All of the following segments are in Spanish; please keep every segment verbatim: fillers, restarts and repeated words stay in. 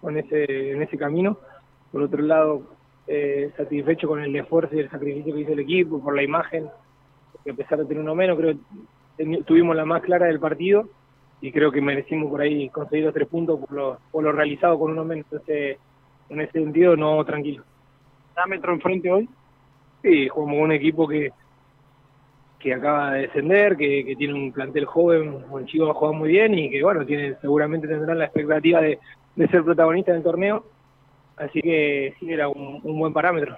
con ese, en ese camino. Por otro lado, eh, satisfecho con el esfuerzo y el sacrificio que hizo el equipo, por la imagen, que a pesar de tener uno menos, creo que tuvimos la más clara del partido y creo que merecimos por ahí conseguir los tres puntos por lo, por lo realizado con uno menos. Entonces, en ese sentido, no, tranquilo. ¿Parámetro enfrente hoy? Sí, jugamos un equipo que que acaba de descender, que, que tiene un plantel joven, un chico que juega muy bien y que bueno, tiene, seguramente tendrán la expectativa de, de ser protagonista del torneo, así que sí era un, un buen parámetro.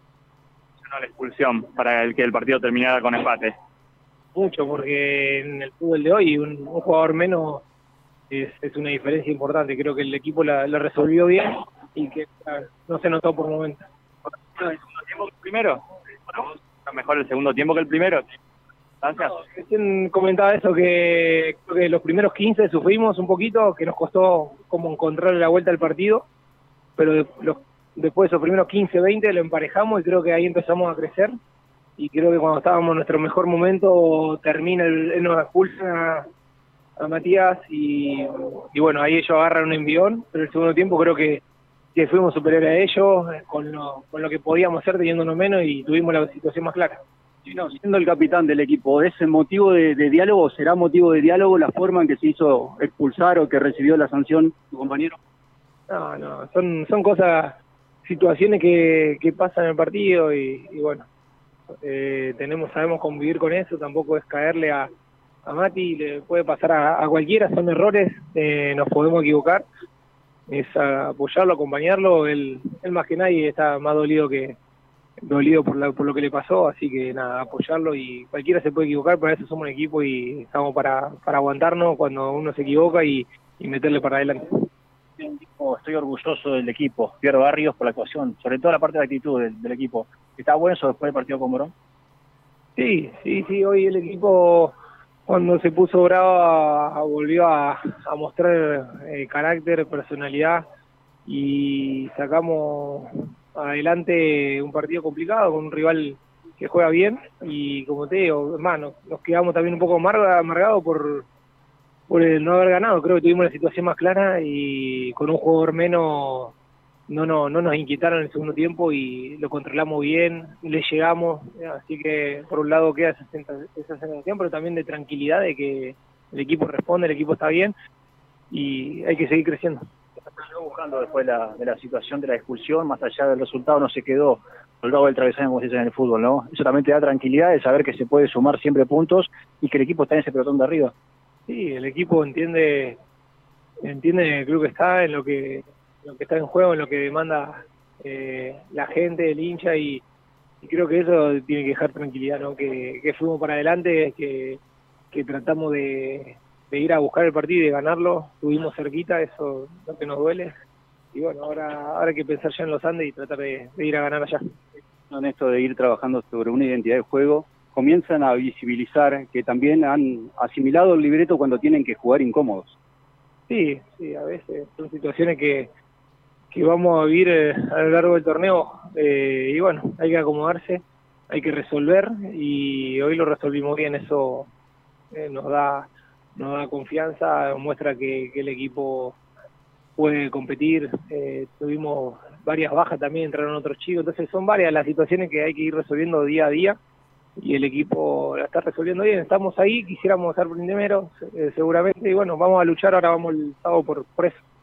No, la expulsión para el que el partido terminara con empate. Mucho, porque en el fútbol de hoy un, un jugador menos es, es una diferencia importante. Creo que el equipo la, la resolvió bien y que no se notó por momentos. ¿El segundo tiempo que el primero? ¿Para vos mejor el segundo tiempo que el primero? No, recién comentaba eso, que creo que los primeros quince sufrimos un poquito, que nos costó como encontrar la vuelta al partido, pero de, los, después de esos primeros quince, veinte lo emparejamos y creo que ahí empezamos a crecer, y creo que cuando estábamos en nuestro mejor momento termina, el, él nos expulsa a, a Matías y, y bueno, ahí ellos agarran un envión, pero el segundo tiempo creo que, que fuimos superiores a ellos con lo, con lo que podíamos hacer teniendo uno menos y tuvimos la situación más clara. No, siendo el capitán del equipo, ¿es motivo de, de diálogo? ¿Será motivo de diálogo la forma en que se hizo expulsar o que recibió la sanción tu compañero? No, no, son, son cosas, situaciones que, que pasan en el partido y, y bueno, eh, tenemos, sabemos convivir con eso, tampoco es caerle a, a Mati, le puede pasar a, a cualquiera, son errores, eh, nos podemos equivocar, es apoyarlo, acompañarlo, él, él más que nadie está más dolido que dolido por, la, por lo que le pasó, así que nada, apoyarlo y cualquiera se puede equivocar, para eso somos un equipo y estamos para, para aguantarnos cuando uno se equivoca y, y meterle para adelante. Estoy orgulloso del equipo, Pierre Barrios, por la actuación, sobre todo la parte de la actitud del, del equipo. ¿Está bueno eso después del partido con Morón? Sí, sí, sí, hoy el equipo cuando se puso bravo a, a, volvió a, a mostrar eh, carácter, personalidad y sacamos adelante un partido complicado con un rival que juega bien y como te digo, más, nos, nos quedamos también un poco amarga, amargados por, por el no haber ganado. Creo que tuvimos la situación más clara y con un jugador menos no, no, no nos inquietaron en el segundo tiempo y lo controlamos bien, le llegamos, así que por un lado queda esa, esa sensación, pero también de tranquilidad de que el equipo responde, el equipo está bien y hay que seguir creciendo. Buscando después la, de la situación de la expulsión, más allá del resultado, no se quedó soldado del travesaño, como se dice en el fútbol, ¿no? Eso también te da tranquilidad de saber que se puede sumar siempre puntos y que el equipo está en ese pelotón de arriba. Sí, el equipo entiende, entiende creo que está en lo que, lo que está en juego, en lo que demanda eh, la gente, el hincha, y, y creo que eso tiene que dejar tranquilidad, ¿no? Que, que fuimos para adelante, que, que tratamos de, de ir a buscar el partido y de ganarlo, estuvimos cerquita, eso es lo que nos duele, y bueno, ahora, ahora hay que pensar ya en los Andes y tratar de, de ir a ganar allá. En esto de ir trabajando sobre una identidad de juego, comienzan a visibilizar que también han asimilado el libreto cuando tienen que jugar incómodos. Sí, sí, a veces son situaciones que, que vamos a vivir eh, a lo largo del torneo eh, y bueno, hay que acomodarse, hay que resolver y hoy lo resolvimos bien, eso eh, nos da nos da confianza, muestra que, que el equipo puede competir, eh, tuvimos varias bajas también, entraron otros chicos, entonces son varias las situaciones que hay que ir resolviendo día a día y el equipo la está resolviendo bien, estamos ahí, quisiéramos estar primero eh, seguramente y bueno, vamos a luchar, ahora vamos el sábado por, por eso.